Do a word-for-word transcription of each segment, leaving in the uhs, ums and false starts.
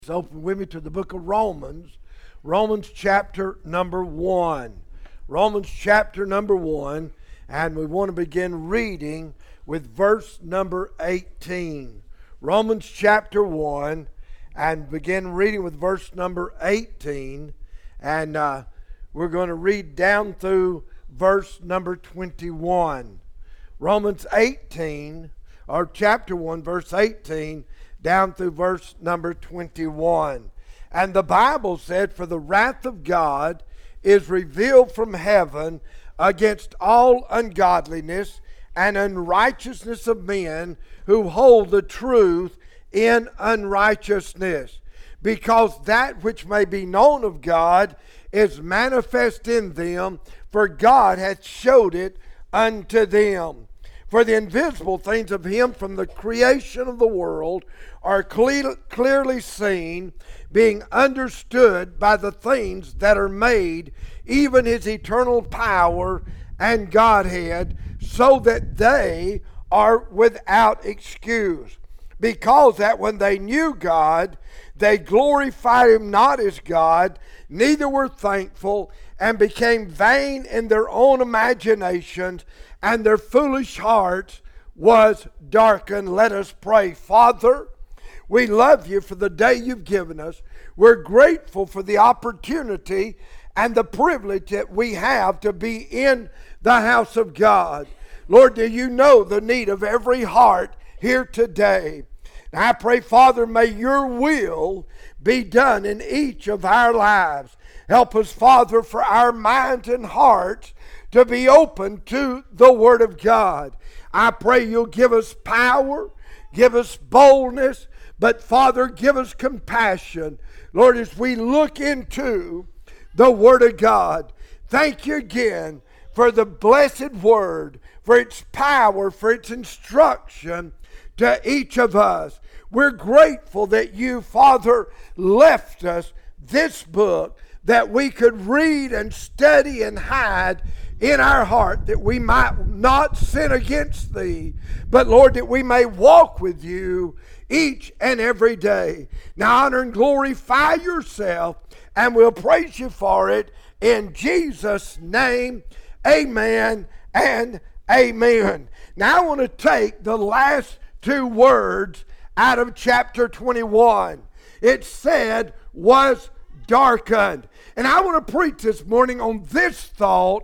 Open with me to the book of Romans, Romans chapter number one. Romans chapter number one, and we want to begin reading with verse number eighteen. Romans chapter one, and begin reading with verse number eighteen, and uh, we're going to read down through verse number twenty-one. Romans eighteen, or chapter one, verse eighteen, down through verse number twenty-one. And the Bible said, "For the wrath of God is revealed from heaven against all ungodliness and unrighteousness of men who hold the truth in unrighteousness, because that which may be known of God is manifest in them, for God hath showed it unto them. For the invisible things of him from the creation of the world are cle- clearly seen, being understood by the things that are made, even his eternal power and Godhead, so that they are without excuse. Because that when they knew God, they glorified him not as God, neither were thankful, and became vain in their own imaginations, and their foolish hearts was darkened." Let us pray. Father, we love you for the day you've given us. We're grateful for the opportunity and the privilege that we have to be in the house of God. Lord, do you know the need of every heart here today? And I pray, Father, may your will be done in each of our lives. Help us, Father, for our minds and hearts to be open to the Word of God. I pray you'll give us power, give us boldness, but Father, give us compassion. Lord, as we look into the Word of God, thank you again for the blessed Word, for its power, for its instruction to each of us. We're grateful that you, Father, left us this book that we could read and study and hide in our heart, that we might not sin against thee, but Lord, that we may walk with you each and every day. Now honor and glorify yourself, and we'll praise you for it in Jesus' name. Amen and amen. Now I want to take the last two words out of chapter twenty-one. It said, was darkened. And I want to preach this morning on this thought: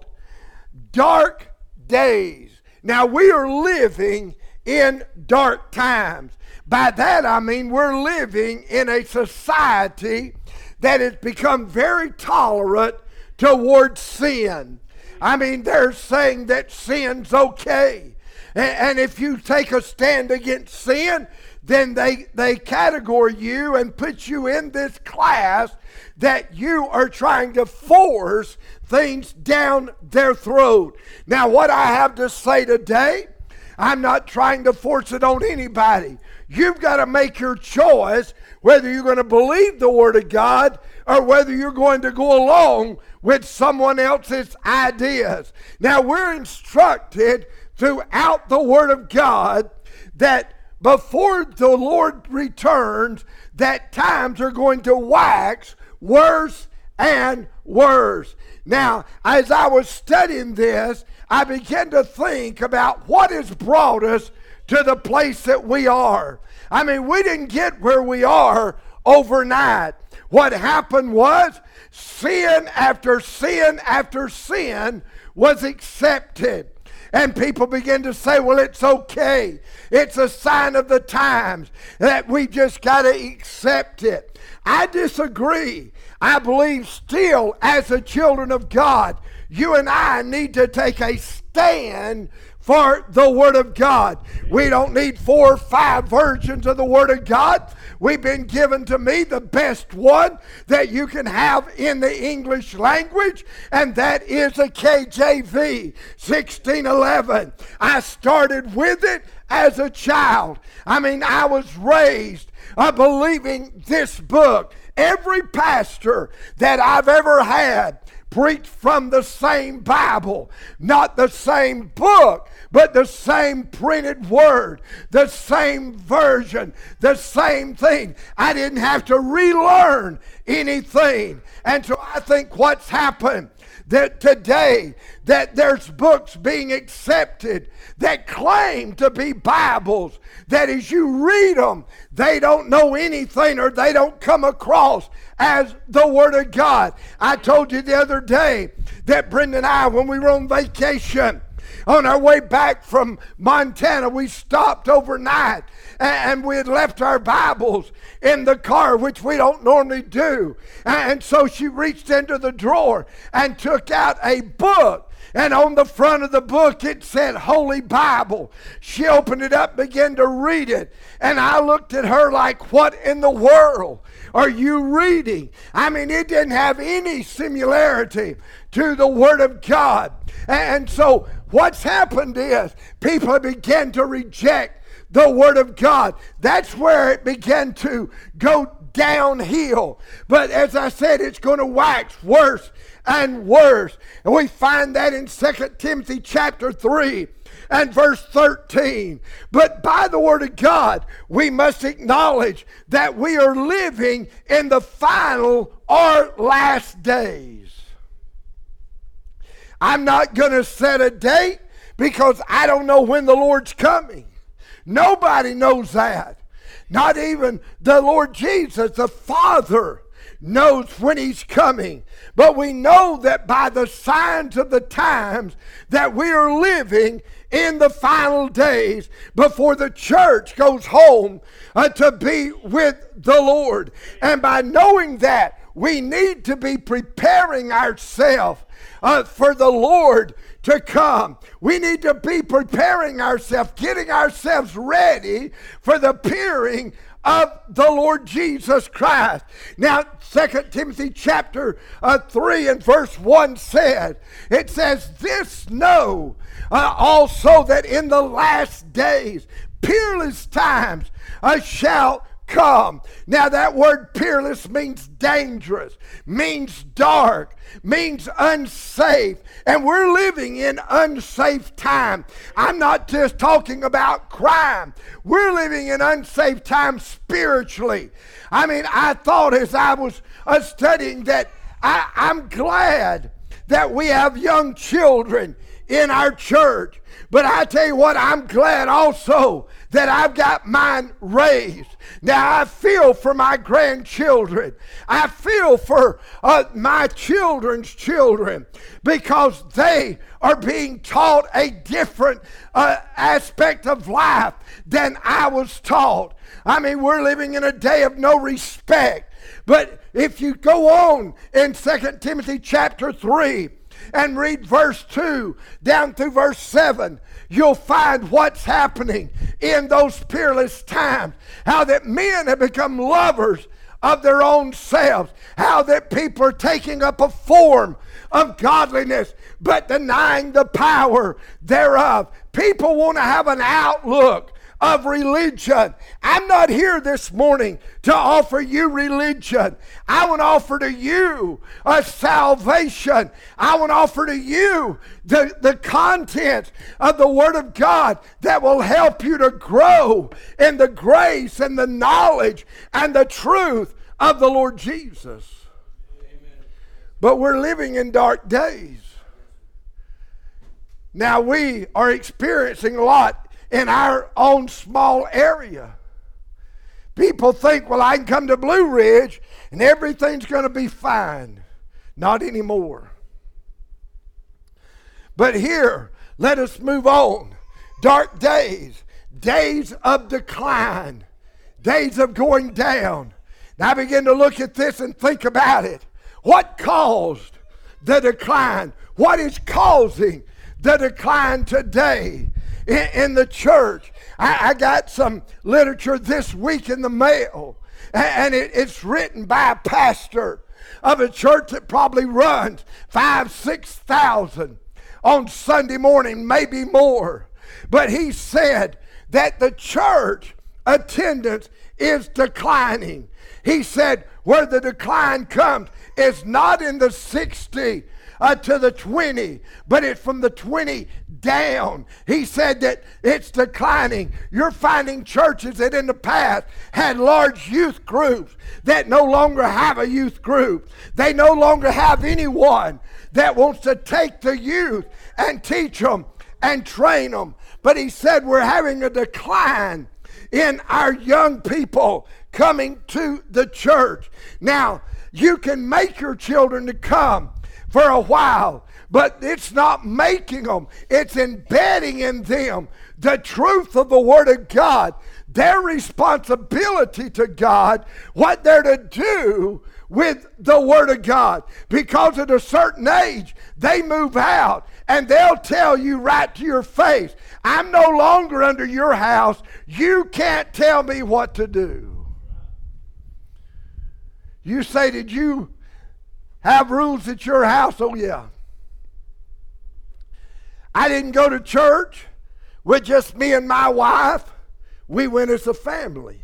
dark days. Now we are living in dark times. By that I mean we're living in a society that has become very tolerant towards sin. I mean, they're saying that sin's okay. And if you take a stand against sin, then they, they categorize you and put you in this class that you are trying to force things down their throat. Now, what I have to say today, I'm not trying to force it on anybody. You've got to make your choice whether you're going to believe the Word of God or whether you're going to go along with someone else's ideas. Now, we're instructed throughout the Word of God that before the Lord returns, that times are going to wax worse and worse. Now, as I was studying this, I began to think about what has brought us to the place that we are. I mean, we didn't get where we are overnight. What happened was sin after sin after sin was accepted. And people begin to say, well, it's okay. It's a sign of the times that we just got to accept it. I disagree. I believe still, as the children of God, you and I need to take a stand for the Word of God. We don't need four or five versions of the Word of God. We've been given to me the best one that you can have in the English language, and that is a K J V sixteen eleven. I started with it as a child. I mean, I was raised uh, believing this book. Every pastor that I've ever had preached from the same Bible, not the same book, but the same printed word, the same version, the same thing. I didn't have to relearn anything. And so I think what's happened that today that there's books being accepted that claim to be Bibles, that as you read them, they don't know anything or they don't come across as the Word of God. I told you the other day that Brenda and I, when we were on vacation, on our way back from Montana, we stopped overnight and we had left our Bibles in the car, which we don't normally do. And so she reached into the drawer and took out a book. And on the front of the book, it said Holy Bible. She opened it up, began to read it. And I looked at her like, what in the world are you reading? I mean, it didn't have any similarity to the Word of God. And so what's happened is people began to reject the Word of God. That's where it began to go downhill. But as I said, it's going to wax worse and worse. And we find that in Second Timothy chapter three and verse thirteen. But by the Word of God, we must acknowledge that we are living in the final or last days. I'm not going to set a date because I don't know when the Lord's coming. Nobody knows that. Not even the Lord Jesus, the Father, knows when He's coming. But we know that by the signs of the times that we are living in the final days before the church goes home uh, to be with the Lord. And by knowing that, we need to be preparing ourselves uh, for the Lord to come. We need to be preparing ourselves, getting ourselves ready for the appearing of the Lord Jesus Christ. Now, Second Timothy chapter uh, three and verse one said, it says, this know uh, also that in the last days peerless times uh, shall come. Now that word peerless means dangerous, means dark, means unsafe. And we're living in unsafe time. I'm not just talking about crime. We're living in unsafe time spiritually. I mean, I thought as I was uh, studying that I, I'm glad that we have young children in our church. But I tell you what, I'm glad also that I've got mine raised. Now I feel for my grandchildren. I feel for uh, my children's children because they are being taught a different uh, aspect of life than I was taught. I mean, we're living in a day of no respect. But if you go on in Second Timothy chapter three, and read verse two down through verse seven, you'll find what's happening in those peerless times. How that men have become lovers of their own selves. How that people are taking up a form of godliness but denying the power thereof. People want to have an outlook of religion. I'm not here this morning to offer you religion. I want to offer to you a salvation. I want to offer to you the, the content of the Word of God that will help you to grow in the grace and the knowledge and the truth of the Lord Jesus. Amen. But we're living in dark days. Now we are experiencing a lot in our own small area. People think, well, I can come to Blue Ridge and everything's going to be fine. Not anymore. But here, let us move on. Dark days, days of decline, days of going down. Now I begin to look at this and think about it. What caused the decline? What is causing the decline today in, in the church? I, I got some literature this week in the mail, and it, it's written by a pastor of a church that probably runs five, six thousand on Sunday morning, maybe more. But he said that the church attendance is declining. He said where the decline comes is not in the sixty uh, to the twenty, but it's from the twenty down. He said that it's declining. You're finding churches that in the past had large youth groups that no longer have a youth group. They no longer have anyone that wants to take the youth and teach them and train them. But he said we're having a decline in our young people coming to the church. Now, you can make your children to come for a while, but it's not making them. It's embedding in them the truth of the Word of God, their responsibility to God, what they're to do with the Word of God. Because at a certain age, they move out and they'll tell you right to your face, I'm no longer under your house. You can't tell me what to do. You say, did you have rules at your house? Oh, yeah. I didn't go to church with just me and my wife. We went as a family.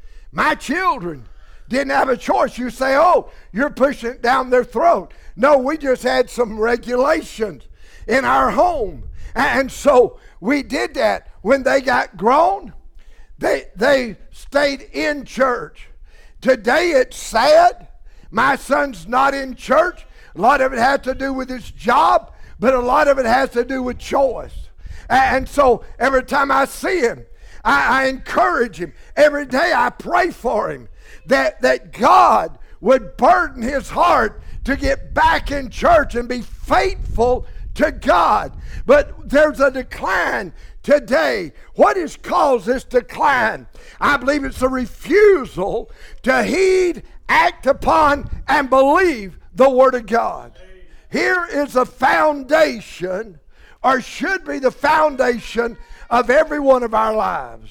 My children didn't have a choice. You say, oh, you're pushing it down their throat. No, we just had some regulations in our home. And so we did that. When they got grown, they, they stayed in church. Today it's sad. My son's not in church. A lot of it has to do with his job, but a lot of it has to do with choice. And so every time I see him, I, I encourage him. Every day I pray for him that, that God would burden his heart to get back in church and be faithful to God. But there's a decline today. What has caused this decline? I believe it's a refusal to heed, act upon, and believe the Word of God. Here is a foundation, or should be the foundation, of every one of our lives.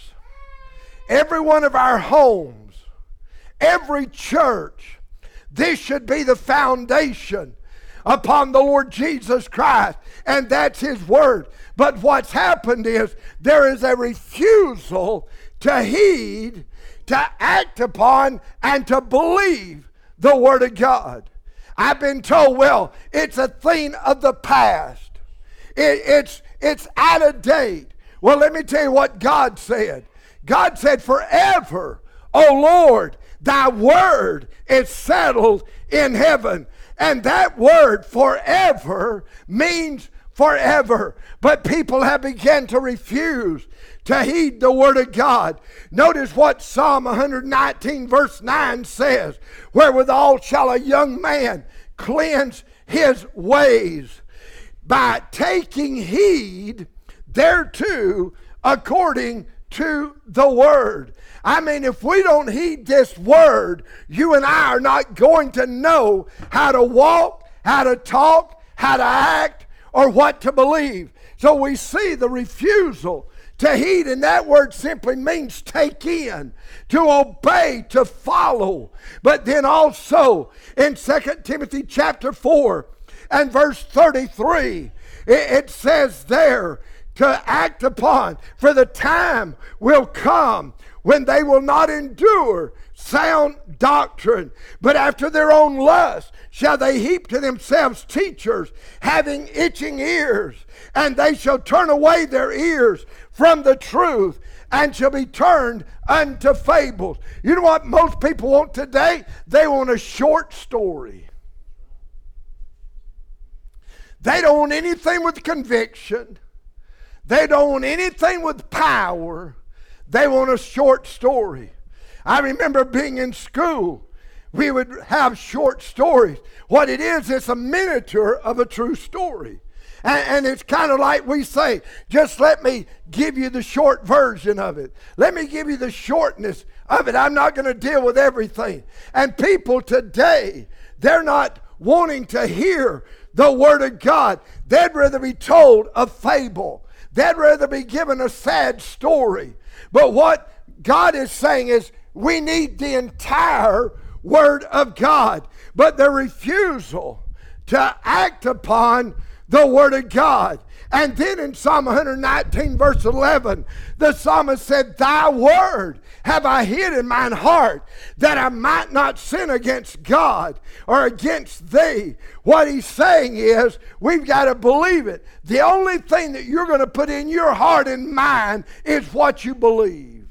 Every one of our homes. Every church. This should be the foundation upon the Lord Jesus Christ, and that's His Word. But what's happened is there is a refusal to heed, to act upon, and to believe the Word of God. I've been told, well, it's a thing of the past. It, it's, it's out of date. Well, let me tell you what God said. God said, forever, O Lord, thy word is settled in heaven. And that word, forever, means forever. But people have begun to refuse to heed the Word of God. Notice what Psalm one nineteen verse nine says. Wherewithal shall a young man cleanse his ways, by taking heed thereto according to the Word. I mean, if we don't heed this Word, you and I are not going to know how to walk, how to talk, how to act, or what to believe. So we see the refusal to heed, and that word simply means take in, to obey, to follow. But then also in Second Timothy chapter four and verse thirty-three, it says there, to act upon, for the time will come when they will not endure sound doctrine, but after their own lust shall they heap to themselves teachers having itching ears, and they shall turn away their ears from the truth and shall be turned unto fables. You know what most people want today? They want a short story. They don't want anything with conviction. They don't want anything with power. They want a short story. I remember being in school. We would have short stories. What it is, it's a miniature of a true story. And, and it's kind of like we say, just let me give you the short version of it. Let me give you the shortness of it. I'm not going to deal with everything. And people today, they're not wanting to hear the Word of God. They'd rather be told a fable. They'd rather be given a sad story. But what God is saying is we need the entire Word of God. But the refusal to act upon the Word of God. And then in Psalm one nineteen, verse eleven, the psalmist said, Thy word have I hid in mine heart, that I might not sin against God or against thee. What he's saying is, we've got to believe it. The only thing that you're going to put in your heart and mind is what you believe.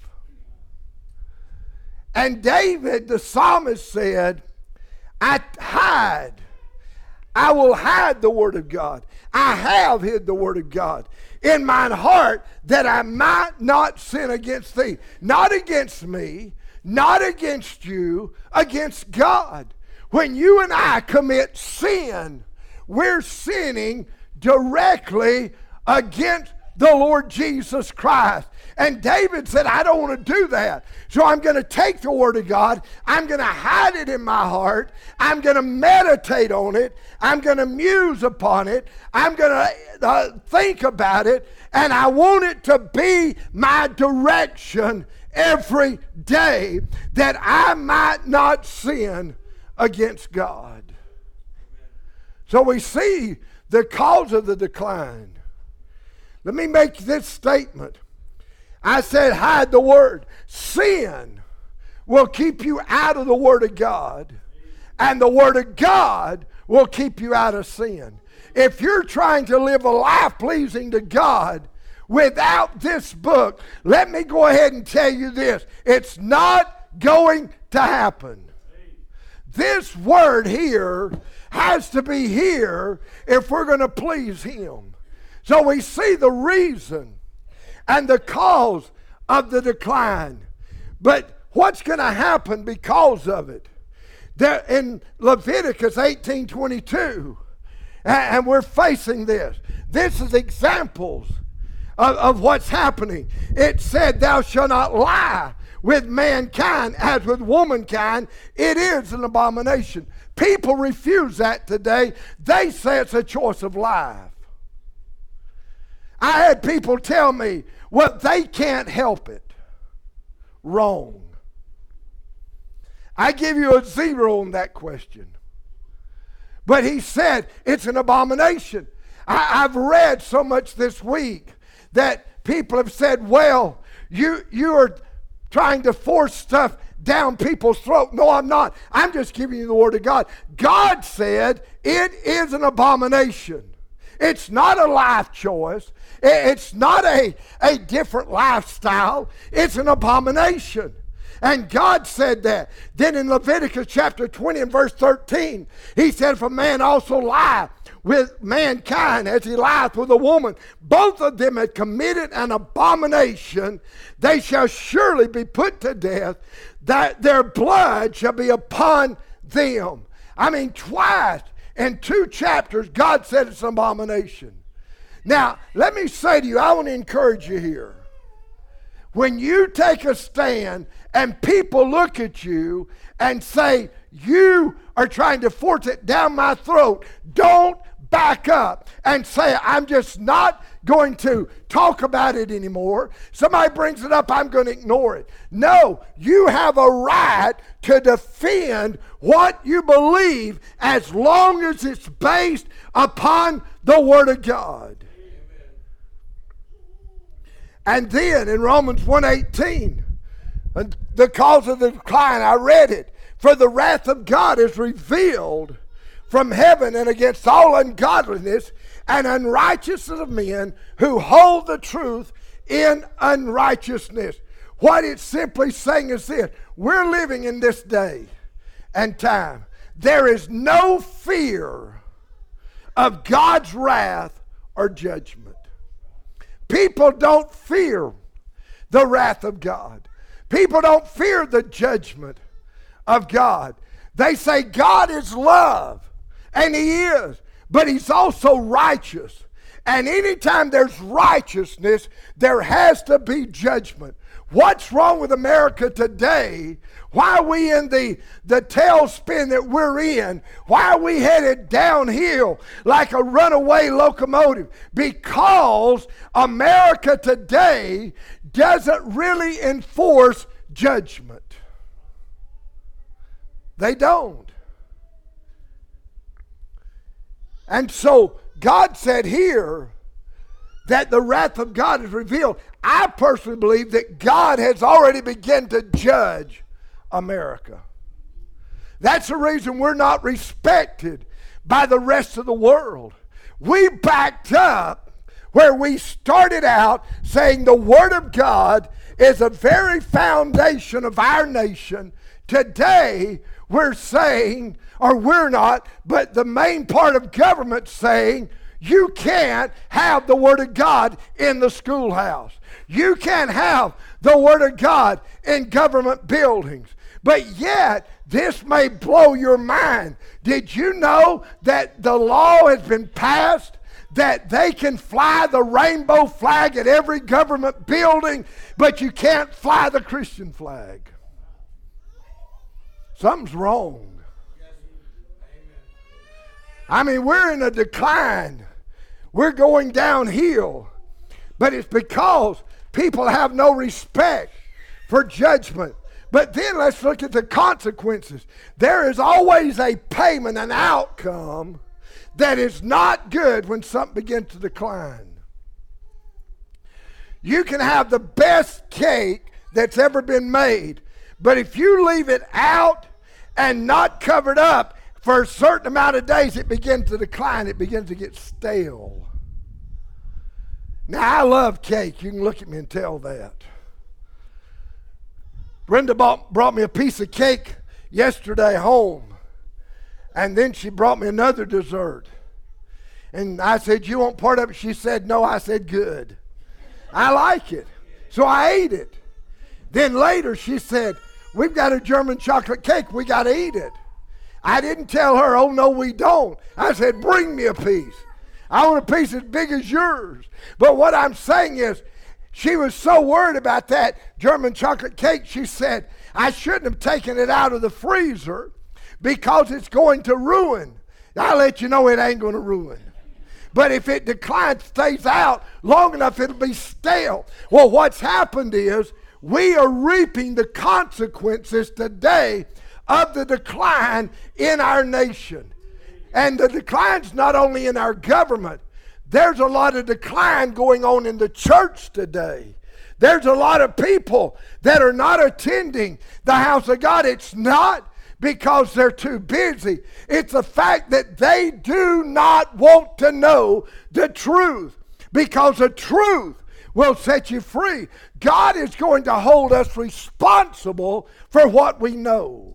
And David, the psalmist, said, I hide. I will hide the Word of God. I have hid the Word of God in mine heart, that I might not sin against thee. Not against me, not against you, against God. When you and I commit sin, we're sinning directly against the Lord Jesus Christ. And David said, I don't want to do that. So I'm going to take the Word of God. I'm going to hide it in my heart. I'm going to meditate on it. I'm going to muse upon it. I'm going to uh, think about it. And I want it to be my direction every day, that I might not sin against God. So we see the cause of the decline. Let me make this statement. I said hide the Word. Sin will keep you out of the Word of God, and the Word of God will keep you out of sin. If you're trying to live a life pleasing to God without this book, let me go ahead and tell you this. It's not going to happen. This Word here has to be here if we're going to please Him. So we see the reason and the cause of the decline. But what's going to happen because of it? There in Leviticus eighteen twenty-two, and we're facing this. This is examples of, of what's happening. It said, Thou shalt not lie with mankind as with womankind. It is an abomination. People refuse that today. They say it's a choice of life. I had people tell me, well, they can't help it. Wrong. I give you a zero on that question. But he said it's an abomination. I, I've read so much this week that people have said, well, you, you are trying to force stuff down people's throat. No, I'm not. I'm just giving you the Word of God. God said it is an abomination. It's not a life choice. It's not a, a different lifestyle. It's an abomination. And God said that. Then in Leviticus chapter twenty and verse thirteen, he said, if a man also lie with mankind as he lieth with a woman, both of them had committed an abomination, they shall surely be put to death, that their blood shall be upon them. I mean, twice in two chapters, God said it's an abomination. Now, let me say to you, I want to encourage you here. When you take a stand and people look at you and say, you are trying to force it down my throat, don't back up and say, I'm just not going to talk about it anymore. Somebody brings it up, I'm going to ignore it. No, you have a right to defend what you believe as long as it's based upon the Word of God. And then in Romans one eighteen, the cause of the decline, I read it. For the wrath of God is revealed from heaven and against all ungodliness and unrighteousness of men who hold the truth in unrighteousness. What it's simply saying is this: we're living in this day and time. There is no fear of God's wrath or judgment. People don't fear the wrath of God. People don't fear the judgment of God. They say God is love, and He is, but He's also righteous. And anytime there's righteousness, there has to be judgment. What's wrong with America today? Why are we in the, the tailspin that we're in? Why are we headed downhill like a runaway locomotive? Because America today doesn't really enforce judgment. They don't. And so God said here that the wrath of God is revealed. I personally believe that God has already begun to judge America. That's the reason we're not respected by the rest of the world. We backed up where we started out saying the Word of God is the very foundation of our nation. Today, we're saying, or we're not, but the main part of government saying, you can't have the Word of God in the schoolhouse. You can't have the Word of God in government buildings. But yet, this may blow your mind. Did you know that the law has been passed that they can fly the rainbow flag at every government building, but you can't fly the Christian flag? Something's wrong. I mean, we're in a decline. We're going downhill. But it's because people have no respect for judgment. But then let's look at the consequences. There is always a payment, an outcome that is not good when something begins to decline. You can have the best cake that's ever been made, but if you leave it out and not covered up for a certain amount of days, it begins to decline. It begins to get stale. Now, I love cake. You can look at me and tell that. Brenda bought, brought me a piece of cake yesterday home. And then she brought me another dessert. And I said, you want part of it? She said, no. I said, good. I like it. So I ate it. Then later she said, we've got a German chocolate cake. We got to eat it. I didn't tell her, oh, no, we don't. I said, bring me a piece. I want a piece as big as yours. But what I'm saying is, she was so worried about that German chocolate cake, she said, I shouldn't have taken it out of the freezer because it's going to ruin. I'll let you know it ain't going to ruin. But if it declines, stays out long enough, it'll be stale. Well, what's happened is we are reaping the consequences today of the decline in our nation. And the decline's not only in our government. There's a lot of decline going on in the church today. There's a lot of people that are not attending the house of God. It's not because they're too busy. It's the fact that they do not want to know the truth, because the truth will set you free. God is going to hold us responsible for what we know.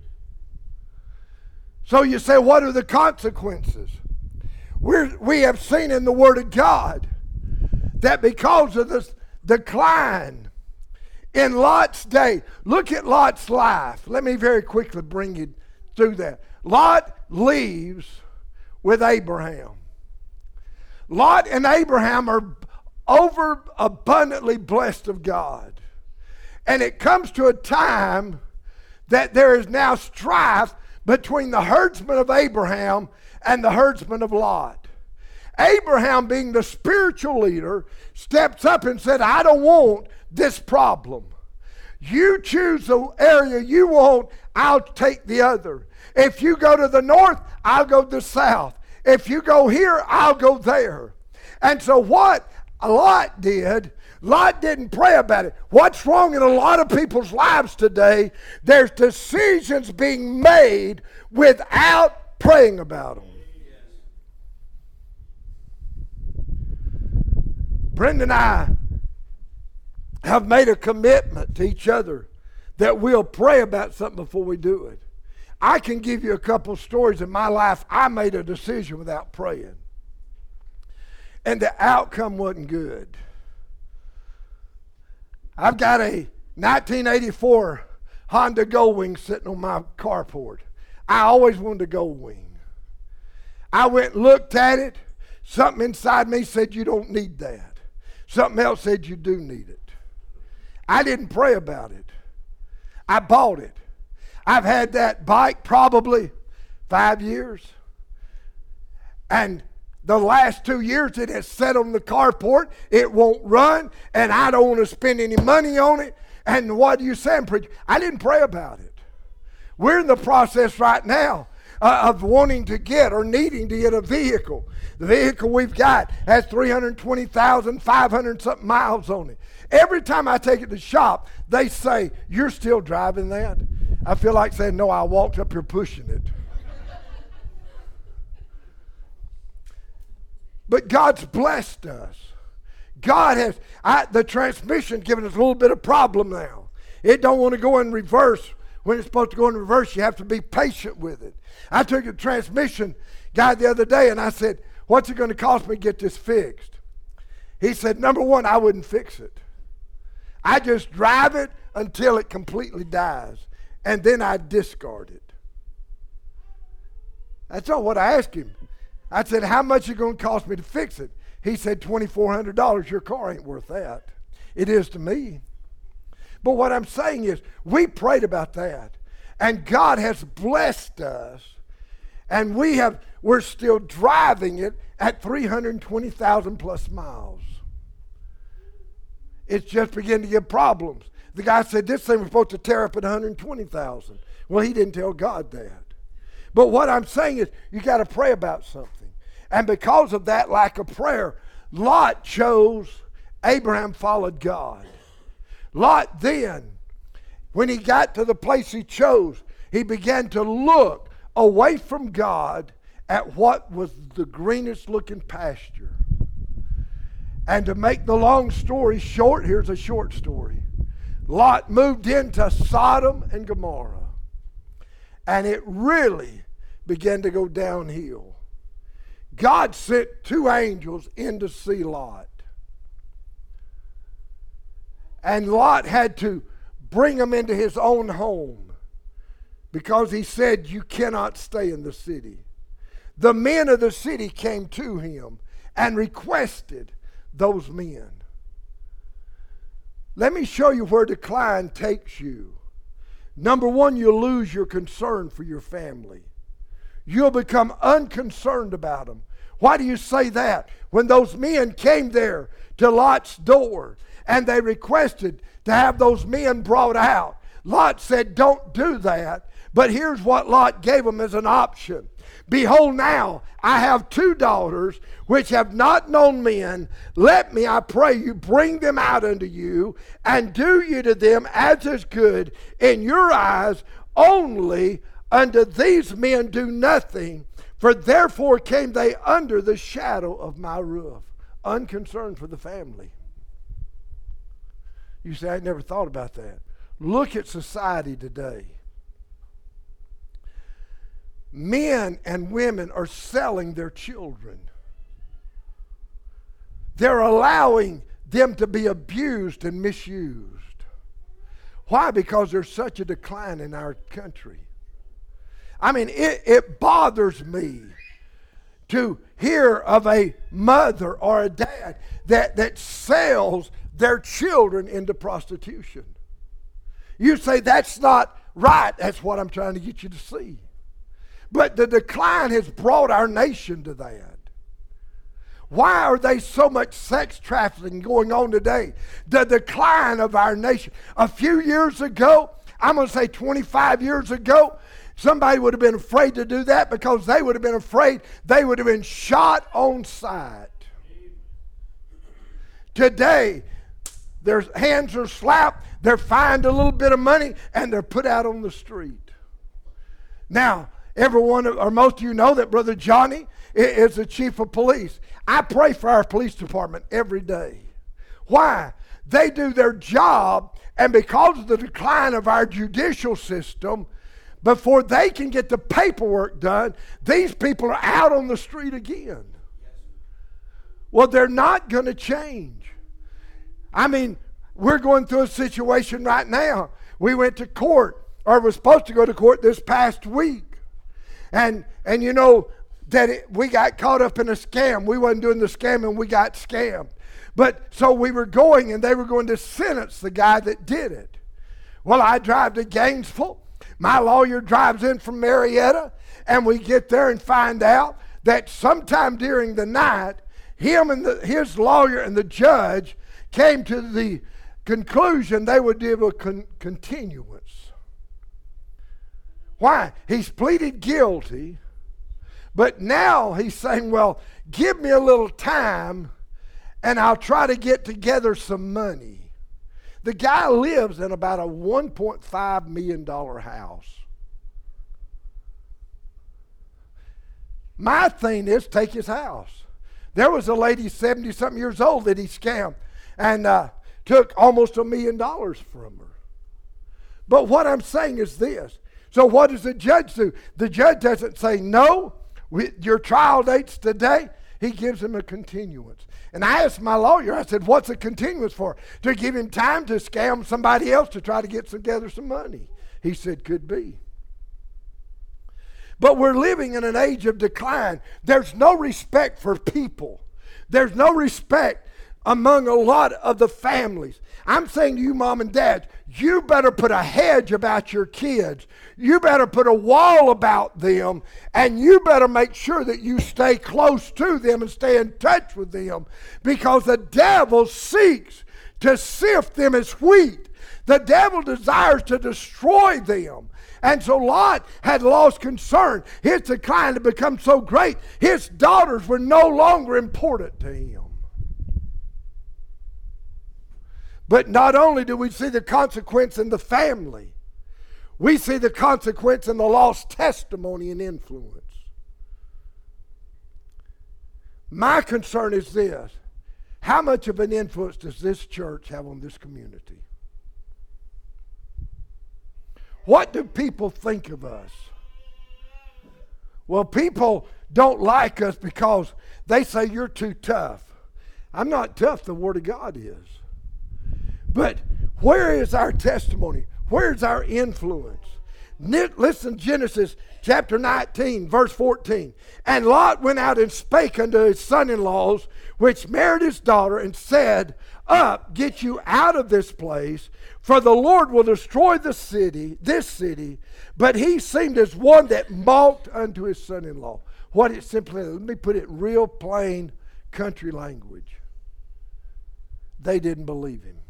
So you say, what are the consequences? We're, we have seen in the Word of God that because of this decline in Lot's day, look at Lot's life. Let me very quickly bring you through that. Lot leaves with Abraham. Lot and Abraham are over abundantly blessed of God. And it comes to a time that there is now strife between the herdsmen of Abraham and the herdsmen of Lot. Abraham, being the spiritual leader, steps up and said, I don't want this problem. You choose the area you want, I'll take the other. If you go to the north, I'll go to the south. If you go here, I'll go there. And so what Lot did, Lot didn't pray about it. What's wrong in a lot of people's lives today? There's decisions being made without praying about them. Brenda and I have made a commitment to each other that we'll pray about something before we do it. I can give you a couple stories in my life. I made a decision without praying, and the outcome wasn't good. I've got a nineteen eighty-four Honda Goldwing sitting on my carport. I always wanted a Goldwing. I went and looked at it. Something inside me said you don't need that. Something else said you do need it. I didn't pray about it. I bought it. I've had that bike probably five years. And the last two years it has sat on the carport. It won't run. And I don't want to spend any money on it. And what are you saying, preacher? I didn't pray about it. We're in the process right now uh, of wanting to get or needing to get a vehicle. The vehicle we've got has three hundred twenty thousand five hundred something miles on it. Every time I take it to shop, they say, "You're still driving that?" I feel like saying, "No, I walked up here pushing it." But God's blessed us. God has, I, the transmission's given us a little bit of problem now. It don't want to go in reverse. When it's supposed to go in reverse, you have to be patient with it. I took a transmission guy the other day and I said, "What's it going to cost me to get this fixed?" He said, "Number one, I wouldn't fix it. I just drive it until it completely dies, and then I discard it." That's all what I asked him. I said, "How much is it going to cost me to fix it?" He said, twenty-four hundred dollars. Your car ain't worth that. It is to me. But what I'm saying is, we prayed about that, and God has blessed us, and we have, we're still driving it at three hundred twenty thousand plus miles. It's just beginning to give problems. The guy said this thing was supposed to tear up at one hundred twenty thousand. Well, he didn't tell God that. But what I'm saying is, you got to pray about something. And because of that lack of prayer, Lot chose, Abraham followed God. Lot then, when he got to the place he chose, he began to look away from God at what was the greenest looking pasture. And to make the long story short, here's a short story. Lot moved into Sodom and Gomorrah. And it really began to go downhill. God sent two angels in to see Lot. And Lot had to bring them into his own home because he said, "You cannot stay in the city." The men of the city came to him and requested those men. Let me show you where decline takes you. Number one, you'll lose your concern for your family. You'll become unconcerned about them. Why do you say that? When those men came there to Lot's door and they requested to have those men brought out, Lot said, "Don't do that." But here's what Lot gave them as an option. "Behold, now I have two daughters which have not known men. Let me, I pray you, bring them out unto you, and do you to them as is good in your eyes. Only unto these men do nothing, for therefore came they under the shadow of my roof." Unconcerned for the family. You say, "I never thought about that." Look at society today. Men and women are selling their children. They're allowing them to be abused and misused. Why? Because there's such a decline in our country. I mean, it, it bothers me to hear of a mother or a dad that, that sells their children into prostitution. You say, "That's not right." That's what I'm trying to get you to see. But the decline has brought our nation to that. Why are there so much sex trafficking going on today? The decline of our nation. A few years ago, I'm going to say twenty-five years ago, somebody would have been afraid to do that because they would have been afraid they would have been shot on sight. Today, their hands are slapped, they're fined a little bit of money, and they're put out on the street. Now, everyone, or most of you know that Brother Johnny is the chief of police. I pray for our police department every day. Why? They do their job, and because of the decline of our judicial system, before they can get the paperwork done, these people are out on the street again. Well, they're not going to change. I mean, we're going through a situation right now. We went to court, or was supposed to go to court this past week. And and you know that it, we got caught up in a scam. We wasn't doing the scam and we got scammed. But so we were going and they were going to sentence the guy that did it. Well, I drive to Gainesville. My lawyer drives in from Marietta, and we get there and find out that sometime during the night, him and the, his lawyer and the judge came to the conclusion they would give a con- continuance. Why? He's pleaded guilty, but now he's saying, well, give me a little time and I'll try to get together some money. The guy lives in about a one point five million dollars house. My thing is, take his house. There was a lady seventy-something years old that he scammed and uh, took almost a million dollars from her. But what I'm saying is this. So what does the judge do? The judge doesn't say, no, we, your trial date's today. He gives him a continuance. And I asked my lawyer, I said, what's a continuance for? To give him time to scam somebody else to try to get together some money. He said, could be. But we're living in an age of decline. There's no respect for people. There's no respect among a lot of the families. I'm saying to you, mom and dad, you better put a hedge about your kids. You better put a wall about them, and you better make sure that you stay close to them and stay in touch with them, because the devil seeks to sift them as wheat. The devil desires to destroy them. And so Lot had lost concern. His decline had become so great, his daughters were no longer important to him. But not only do we see the consequence in the family, we see the consequence in the lost testimony and influence. My concern is this: how much of an influence does this church have on this community? What do people think of us? Well, people don't like us because they say you're too tough. I'm not tough, the Word of God is. But where is our testimony? Where's our influence? Listen, Genesis chapter nineteen, verse fourteen. And Lot went out and spake unto his son-in-laws, which married his daughter, and said, Up, get you out of this place, for the Lord will destroy the city, this city. But he seemed as one that mocked unto his son-in-law. What it simply, let me put it in real plain country language. They didn't believe him.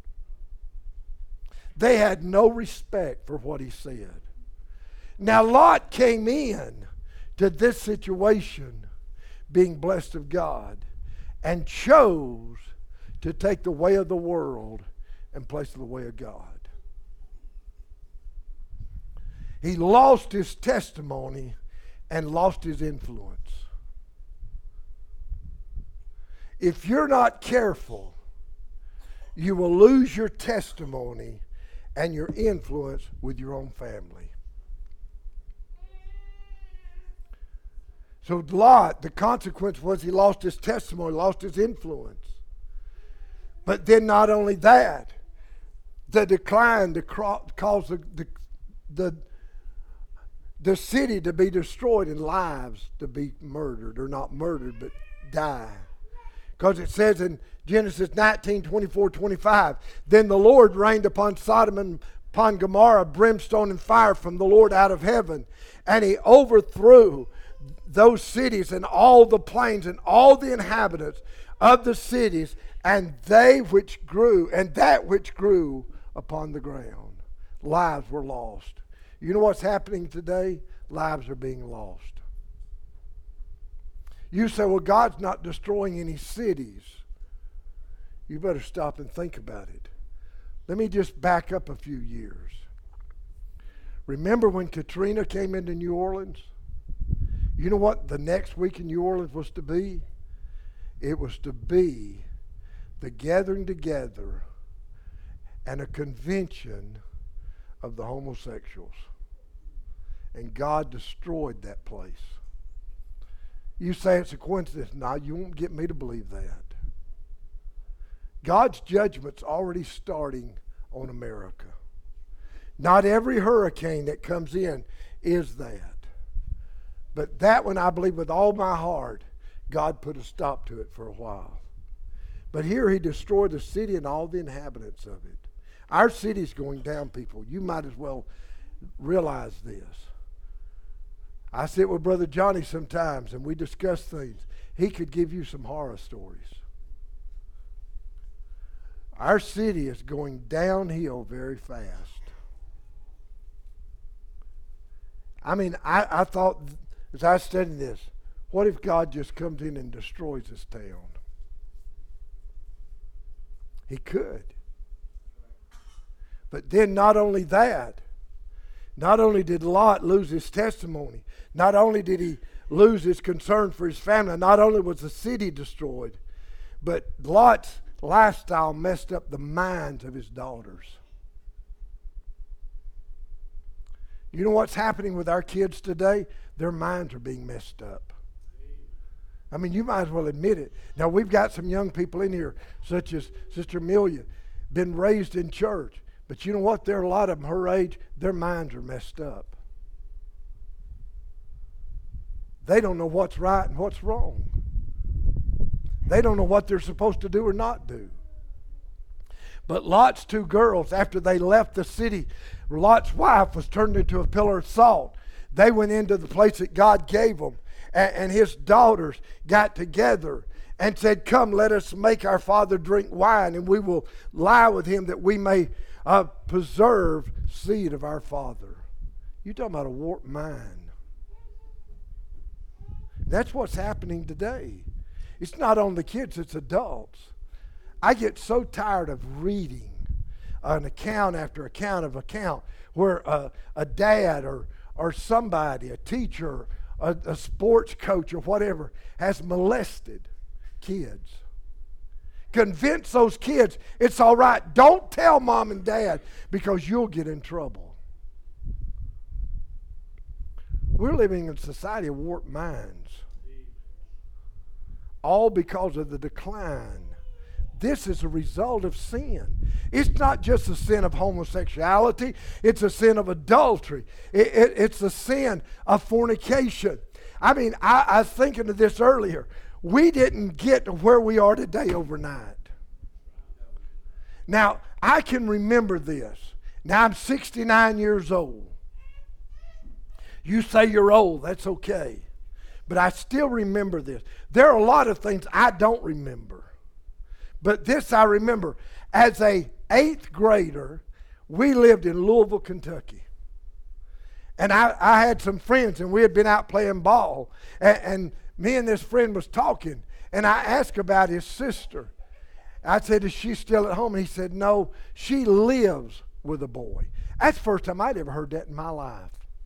They had no respect for what he said. Now Lot came in to this situation being blessed of God and chose to take the way of the world in place of the way of God. He lost his testimony and lost his influence. If you're not careful, you will lose your testimony and your influence with your own family. So Lot, the consequence was he lost his testimony, lost his influence. But then not only that, the decline to cause the, the, the, the city to be destroyed and lives to be murdered, or not murdered, but die. Because it says in Genesis nineteen, twenty-four, twenty-five, then the Lord rained upon Sodom and upon Gomorrah brimstone and fire from the Lord out of heaven, and he overthrew those cities and all the plains and all the inhabitants of the cities, and they which grew, and that which grew upon the ground. Lives were lost. You know what's happening today? Lives are being lost. You say, well, God's not destroying any cities. You better stop and think about it. Let me just back up a few years. Remember when Katrina came into New Orleans? You know what the next week in New Orleans was to be? It was to be the gathering together and a convention of the homosexuals. And God destroyed that place. You say it's a coincidence. No, you won't get me to believe that. God's judgment's already starting on America. Not every hurricane that comes in is that. But that one, I believe with all my heart, God put a stop to it for a while. But here he destroyed the city and all the inhabitants of it. Our city's going down, people. You might as well realize this. I sit with Brother Johnny sometimes and we discuss things. He could give you some horror stories. Our city is going downhill very fast. I mean, I, I thought, as I studied this, what if God just comes in and destroys this town? He could. But then not only that, not only did Lot lose his testimony, not only did he lose his concern for his family, not only was the city destroyed, but Lot's lifestyle messed up the minds of his daughters. You know what's happening with our kids today? Their minds are being messed up. I mean, you might as well admit it. Now, we've got some young people in here, such as Sister Amelia, been raised in church. But you know what? There are a lot of them her age, their minds are messed up. They don't know what's right and what's wrong. They don't know what they're supposed to do or not do. But Lot's two girls, after they left the city, Lot's wife was turned into a pillar of salt. They went into the place that God gave them. And, and his daughters got together and said, "Come, let us make our father drink wine, and we will lie with him that we may uh, preserve seed of our father." You're talking about a warped mind. That's what's happening today. It's not only the kids, it's adults. I get so tired of reading an account after account of account where a, a dad or, or somebody, a teacher, a, a sports coach or whatever, has molested kids. Convince those kids it's all right. Don't tell mom and dad because you'll get in trouble. We're living in a society of warped minds. All because of the decline. This is a result of sin. It's not just a sin of homosexuality. It's a sin of adultery. It, it, it's a sin of fornication. I mean, I, I was thinking of this earlier. We didn't get to where we are today overnight. Now, I can remember this. Now, I'm sixty-nine years old. You say you're old, that's okay. But I still remember this. There are a lot of things I don't remember. But this I remember. As a eighth grader, we lived in Louisville, Kentucky. And I, I had some friends, and we had been out playing ball. And, and me and this friend was talking, and I asked about his sister. I said, "Is she still at home?" And he said, "No, she lives with a boy." That's the first time I'd ever heard that in my life.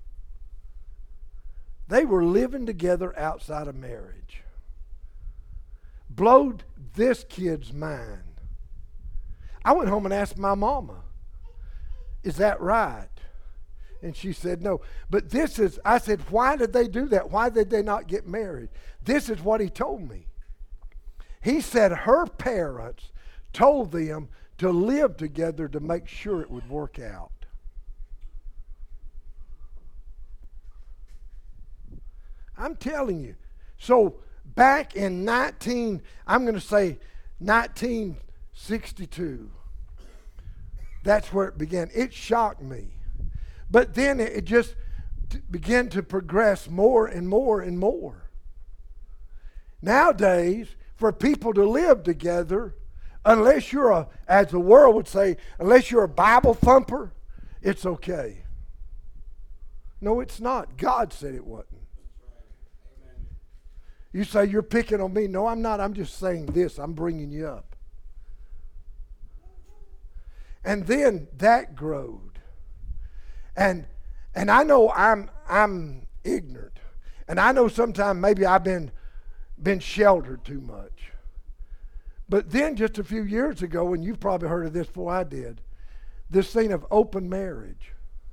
They were living together outside of marriage. Blowed this kid's mind. I went home and asked my mama, "Is that right?" And she said no. But this is, I said, "Why did they do that? Why did they not get married?" This is what he told me. He said her parents told them to live together to make sure it would work out. I'm telling you. So back in nineteen, I'm going to say nineteen sixty-two, that's where it began. It shocked me. But then it just t- began to progress more and more and more. Nowadays, for people to live together, unless you're a, as the world would say, unless you're a Bible thumper, it's okay. No, it's not. God said it wasn't. You say you're picking on me. No, I'm not. I'm just saying this. I'm bringing you up. And then that growed. And and I know I'm I'm ignorant. And I know sometimes maybe I've been been sheltered too much. But then just a few years ago, and you've probably heard of this before I did, this thing of open marriage.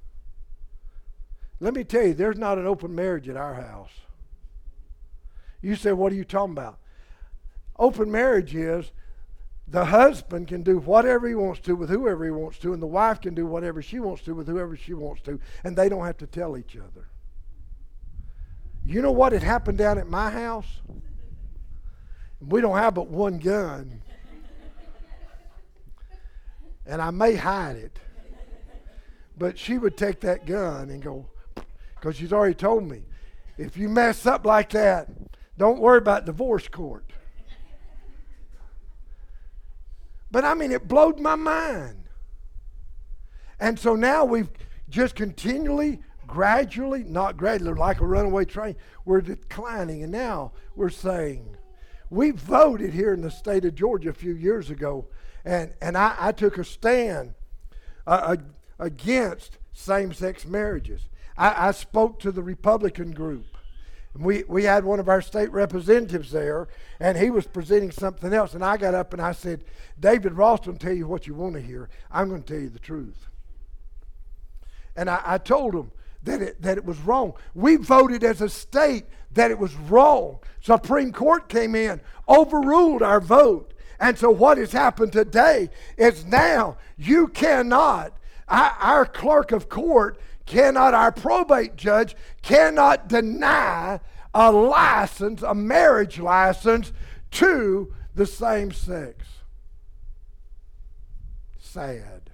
Let me tell you, there's not an open marriage at our house. You say, "What are you talking about?" Open marriage is the husband can do whatever he wants to with whoever he wants to, and the wife can do whatever she wants to with whoever she wants to, and they don't have to tell each other. You know what had happened down at my house? We don't have but one gun. And I may hide it. But she would take that gun and go, because she's already told me, if you mess up like that, don't worry about divorce court. But I mean, it blowed my mind. And so now we've just continually gradually, not gradually, like a runaway train, we're declining. And now we're saying, we voted here in the state of Georgia a few years ago, and, and I, I took a stand uh, against same-sex marriages. I, I spoke to the Republican group. We, we had one of our state representatives there, and he was presenting something else. And I got up and I said, David Ross will tell you what you want to hear. I'm going to tell you the truth. And I, I told him that it, that it was wrong. We voted as a state that it was wrong. Supreme Court came in, overruled our vote. And so what has happened today is now you cannot, our, our clerk of court cannot, our probate judge cannot deny a license, a marriage license to the same sex. Sad.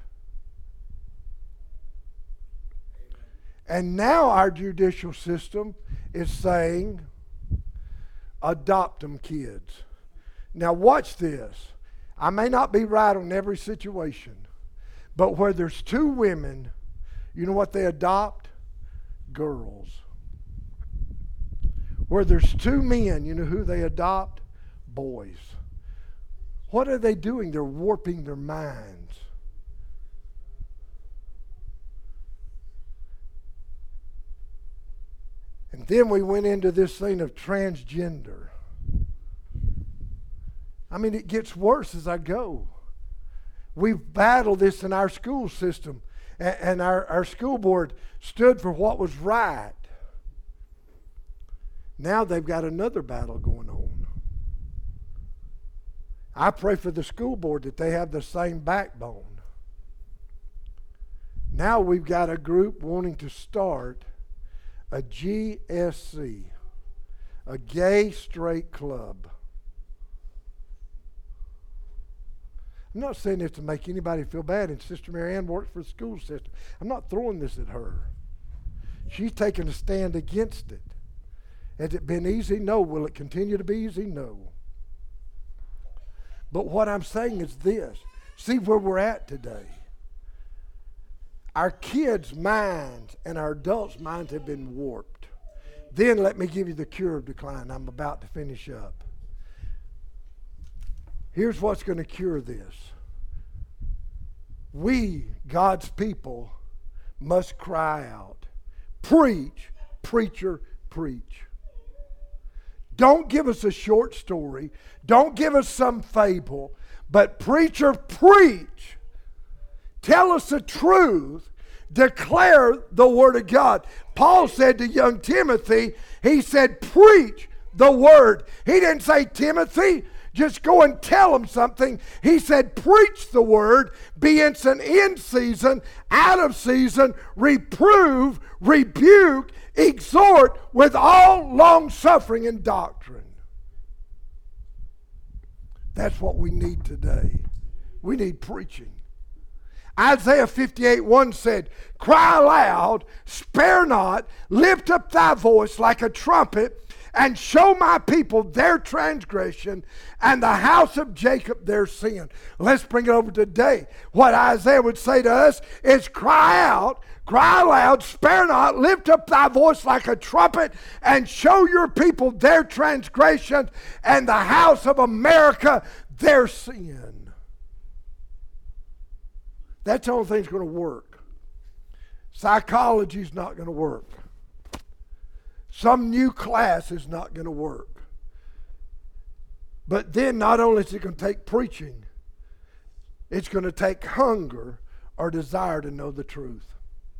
And now our judicial system is saying, adopt them kids. Now watch this. I may not be right on every situation, but where there's two women, you know what they adopt? Girls. Where there's two men, you know who they adopt? Boys. What are they doing? They're warping their minds. And then we went into this thing of transgender. I mean, it gets worse as I go. We've battled this in our school system. And our, our school board stood for what was right. Now they've got another battle going on. I pray for the school board that they have the same backbone. Now we've got a group wanting to start a G S C, a gay straight club. I'm not saying this to make anybody feel bad, and Sister Mary Ann works for the school system. I'm not throwing this at her. She's taking a stand against it. Has it been easy? No. Will it continue to be easy? No. But what I'm saying is this. See where we're at today. Our kids' minds and our adults' minds have been warped. Then let me give you the cure of decline. I'm about to finish up. Here's what's going to cure this. We, God's people, must cry out. Preach, preacher, preach. Don't give us a short story. Don't give us some fable. But preacher, preach. Tell us the truth. Declare the Word of God. Paul said to young Timothy, he said, preach the Word. He didn't say, Timothy, just go and tell them something. He said, preach the Word, be instant in season, out of season, reprove, rebuke, exhort with all long suffering and doctrine. That's what we need today. We need preaching. Isaiah fifty-eight one said, cry aloud, spare not, lift up thy voice like a trumpet, and show my people their transgression and the house of Jacob their sin. Let's bring it over today. What Isaiah would say to us is cry out, cry aloud, spare not, lift up thy voice like a trumpet, and show your people their transgression and the house of America their sin. That's the only thing that's going to work. Psychology is not going to work. Some new class is not going to work. But then not only is it going to take preaching, it's going to take hunger or desire to know the truth.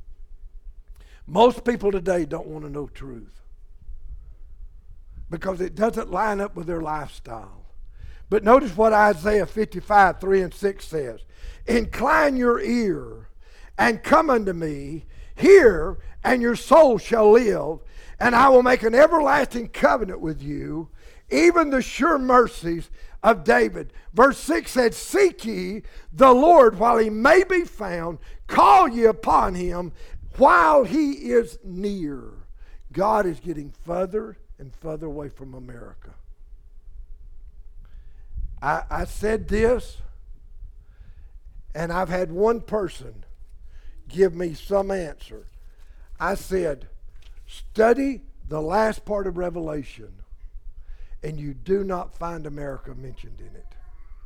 Most people today don't want to know truth because it doesn't line up with their lifestyle. But notice what Isaiah fifty-five, three and six says. Incline your ear and come unto me. Hear, and your soul shall live. And I will make an everlasting covenant with you, even the sure mercies of David. Verse six said, seek ye the Lord while he may be found. Call ye upon him while he is near. God is getting further and further away from America. I, I said this, and I've had one person give me some answer. I said, study the last part of Revelation, and you do not find America mentioned in it.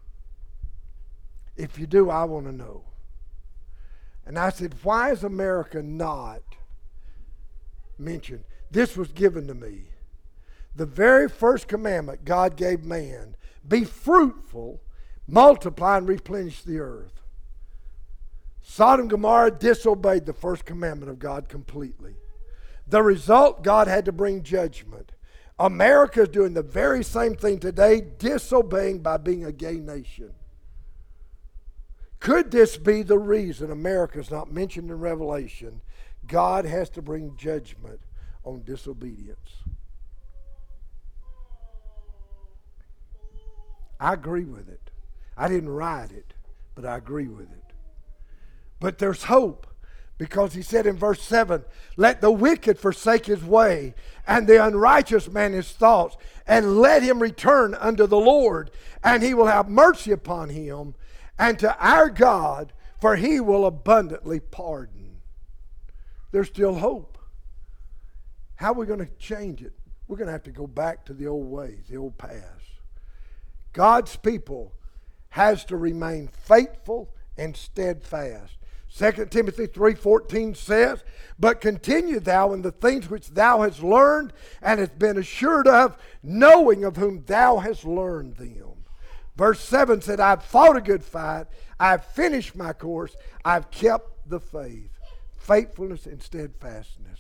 If you do, I want to know. And I said, why is America not mentioned? This was given to me. The very first commandment God gave man, be fruitful, multiply, and replenish the earth. Sodom and Gomorrah disobeyed the first commandment of God completely. The result, God had to bring judgment. America is doing the very same thing today, disobeying by being a gay nation. Could this be the reason America is not mentioned in Revelation? God has to bring judgment on disobedience. I agree with it. I didn't write it, but I agree with it. But there's hope, because he said in verse seven, let the wicked forsake his way, and the unrighteous man his thoughts, and let him return unto the Lord, and he will have mercy upon him, and to our God, for he will abundantly pardon. There's still hope. How are we going to change it? We're going to have to go back to the old ways, the old past. God's people has to remain faithful and steadfast. Second Timothy three fourteen says, but continue thou in the things which thou hast learned and hast been assured of, knowing of whom thou hast learned them. Verse seven said, I've fought a good fight, I've finished my course, I've kept the faith. Faithfulness and steadfastness.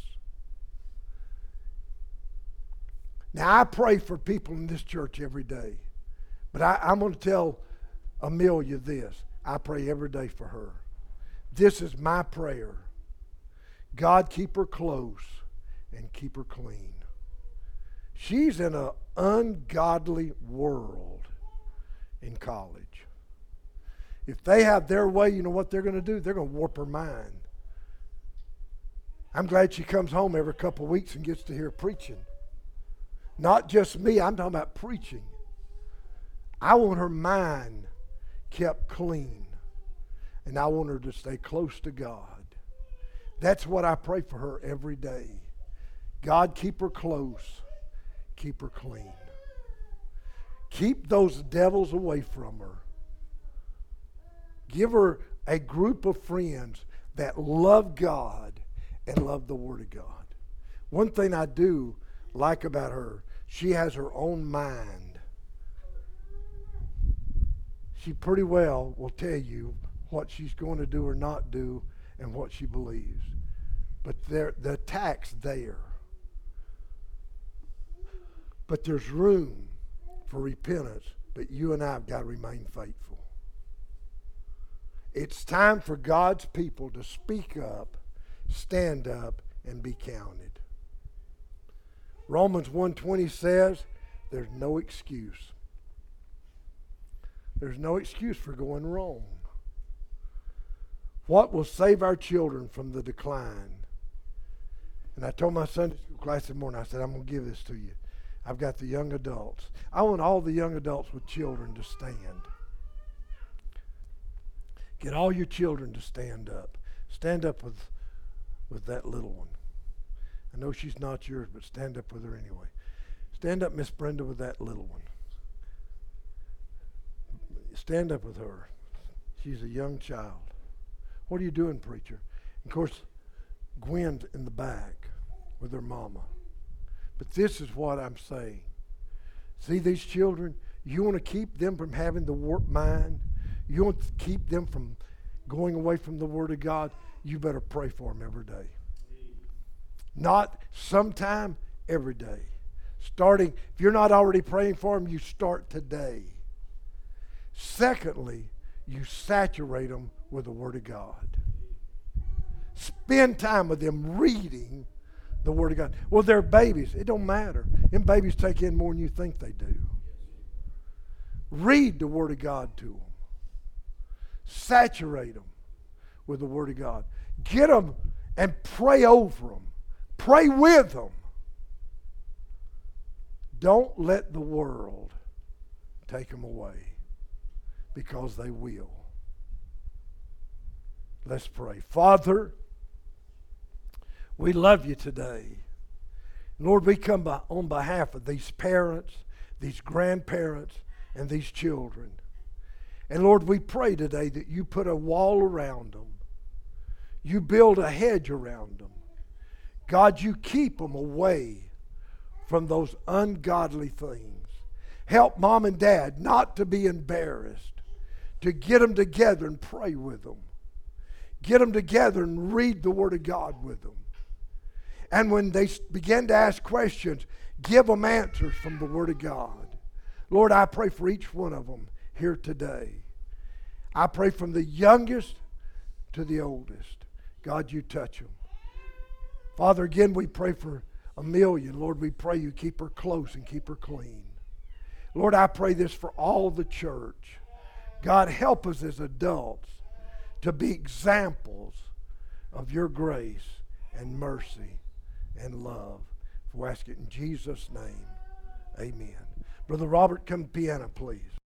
Now I pray for people in this church every day. But I, I'm going to tell Amelia this. I pray every day for her. This is my prayer. God, keep her close and keep her clean. She's in an ungodly world in college. If they have their way, you know what they're going to do? They're going to warp her mind. I'm glad she comes home every couple of weeks and gets to hear preaching. Not just me, I'm talking about preaching. I want her mind kept clean. And I want her to stay close to God. That's what I pray for her every day. God, keep her close. Keep her clean. Keep those devils away from her. Give her a group of friends that love God and love the Word of God. One thing I do like about her, she has her own mind. She pretty well will tell you what she's going to do or not do and what she believes. But there, the attack's there. But there's room for repentance, but you and I have got to remain faithful. It's time for God's people to speak up, stand up, and be counted. Romans one twenty says there's no excuse. There's no excuse for going wrong. What will save our children from the decline? And I told my Sunday school class this morning, I said, I'm going to give this to you. I've got the young adults. I want all the young adults with children to stand. Get all your children to stand up. Stand up with, with that little one. I know she's not yours, but stand up with her anyway. Stand up, Miss Brenda, with that little one. Stand up with her. She's a young child. What are you doing, preacher? Of course, Gwen's in the back with her mama. But this is what I'm saying. See these children? You want to keep them from having the warped mind? You want to keep them from going away from the Word of God? You better pray for them every day. Not sometime, every day. Starting, if you're not already praying for them, you start today. Secondly, you saturate them with the Word of God. Spend time with them reading the Word of God. Well, they're babies. It don't matter. Them babies take in more than you think they do. Read the Word of God to them. Saturate them with the Word of God. Get them and pray over them. Pray with them. Don't let the world take them away, because they will. Let's pray. Father, We love you today. Lord, we come by, on behalf of these parents, these grandparents, and these children. And Lord, we pray today that you put a wall around them. You build a hedge around them. God, you keep them away from those ungodly things. Help mom and dad not to be embarrassed, to get them together and pray with them. Get them together and read the Word of God with them. And when they begin to ask questions, give them answers from the Word of God. Lord, I pray for each one of them here today. I pray from the youngest to the oldest. God, you touch them. Father, again, we pray for Amelia. Lord, we pray you keep her close and keep her clean. Lord, I pray this for all the church. God, help us as adults to be examples of your grace and mercy and love. We ask it in Jesus' name. Amen. Brother Robert, come piano, please.